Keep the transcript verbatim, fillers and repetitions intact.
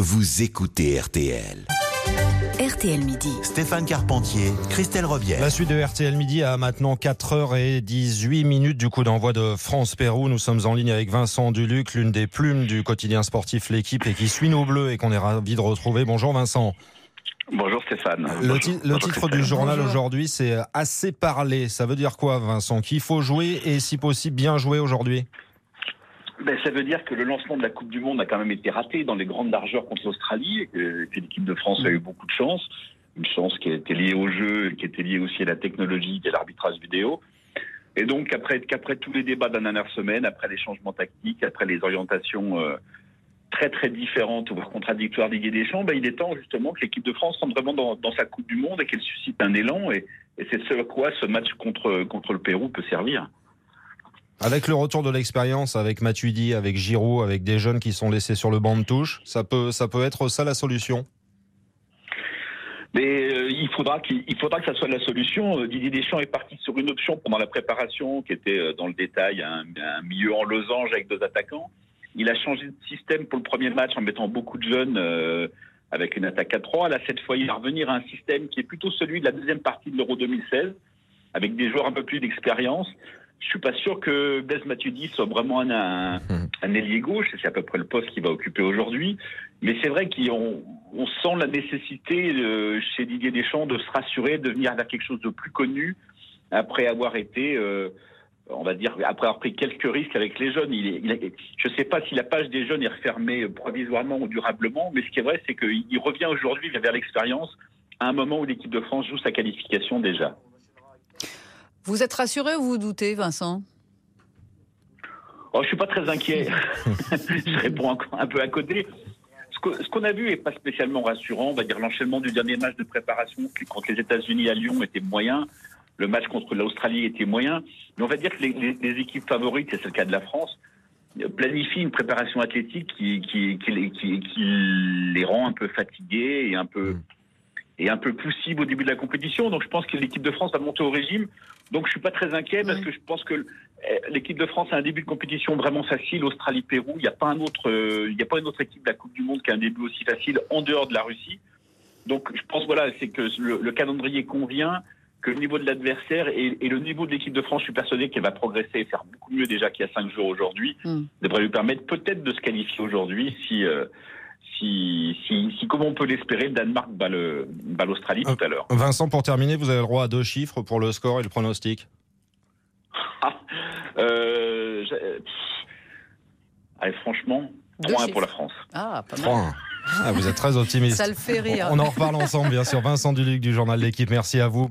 vous écoutez R T L. R T L Midi. Stéphane Carpentier, Christelle Robière. La suite de R T L Midi à maintenant quatre heures dix-huit minutes du coup d'envoi de France-Pérou. Nous sommes en ligne avec Vincent Duluc, l'une des plumes du quotidien sportif L'Équipe et qui suit nos Bleus et qu'on est ravi de retrouver. Bonjour Vincent. Bonjour Stéphane. Le, Bonjour. ti- le Bonjour titre Christelle. du journal Bonjour. aujourd'hui, c'est assez parlé. Ça veut dire quoi, Vincent? Qu'il faut jouer et si possible bien jouer aujourd'hui? Ben, ça veut dire que le lancement de la Coupe du Monde a quand même été raté dans les grandes largeurs contre l'Australie et que, et que l'équipe de France a eu beaucoup de chance. Une chance qui était liée au jeu, qui était liée aussi à la technologie et à l'arbitrage vidéo. Et donc, après, qu'après tous les débats de la dernière semaine, après les changements tactiques, après les orientations euh, très très différentes, voire contradictoires d'Didier Deschamps, ben, il est temps justement que l'équipe de France rentre vraiment dans, dans sa Coupe du Monde et qu'elle suscite un élan. Et, et c'est ce à quoi ce match contre, contre le Pérou peut servir. Avec le retour de l'expérience, avec Matuidi, avec Giroud, avec des jeunes qui sont laissés sur le banc de touche, ça peut, ça peut être ça la solution? Mais euh, il faudra qu'il il faudra que ça soit la solution. Euh, Didier Deschamps est parti sur une option pendant la préparation qui était euh, dans le détail un, un milieu en losange avec deux attaquants. Il a changé de système pour le premier match en mettant beaucoup de jeunes euh, avec une attaque à trois. Là, cette fois, il va revenir à un système qui est plutôt celui de la deuxième partie de l'Euro deux mille seize avec des joueurs un peu plus d'expérience. Je suis pas sûr que Blaise Matuidi soit vraiment un, un, un ailier gauche, c'est à peu près le poste qu'il va occuper aujourd'hui. Mais c'est vrai qu'on on sent la nécessité euh, chez Didier Deschamps de se rassurer, de venir vers quelque chose de plus connu après avoir été, euh, on va dire, après avoir pris quelques risques avec les jeunes. Il est, il a, je ne sais pas si la page des jeunes est refermée provisoirement ou durablement, mais ce qui est vrai, c'est qu'il revient aujourd'hui vers l'expérience à un moment où l'équipe de France joue sa qualification déjà. Vous êtes rassuré ou vous doutez, Vincent? Oh, je suis pas très inquiet. Je réponds encore un peu à côté. Ce, que, ce qu'on a vu est pas spécialement rassurant. On va dire l'enchaînement du dernier match de préparation contre les États-Unis à Lyon était moyen. Le match contre l'Australie était moyen. Mais on va dire que les, les, les équipes favorites, et c'est le cas de la France, planifient une préparation athlétique qui, qui, qui, qui, qui, qui les rend un peu fatigués et un peu, et un peu poussives au début de la compétition. Donc je pense que l'équipe de France va monter au régime. Donc je suis pas très inquiet parce que je pense que l'équipe de France a un début de compétition vraiment facile. Australie-Pérou, il n'y a pas un autre, euh, il y a pas une autre équipe de la Coupe du Monde qui a un début aussi facile en dehors de la Russie. Donc je pense voilà, c'est que le, le calendrier convient, que le niveau de l'adversaire et, et le niveau de l'équipe de France, je suis persuadé qu'elle va progresser et faire beaucoup mieux déjà qu'il y a cinq jours aujourd'hui, mm. devrait lui permettre peut-être de se qualifier aujourd'hui si. Euh, Si, si, si, comme on peut l'espérer, le Danemark bat, le, bat l'Australie euh, tout à l'heure. Vincent, pour terminer, vous avez le droit à deux chiffres pour le score et le pronostic. Ah, euh, allez, franchement, trois un pour la France. Ah, pas mal. trois un. Ah, vous êtes très optimiste. Ça le fait rire. On en reparle ensemble, bien sûr. Vincent Duluc du journal L'Équipe, merci à vous.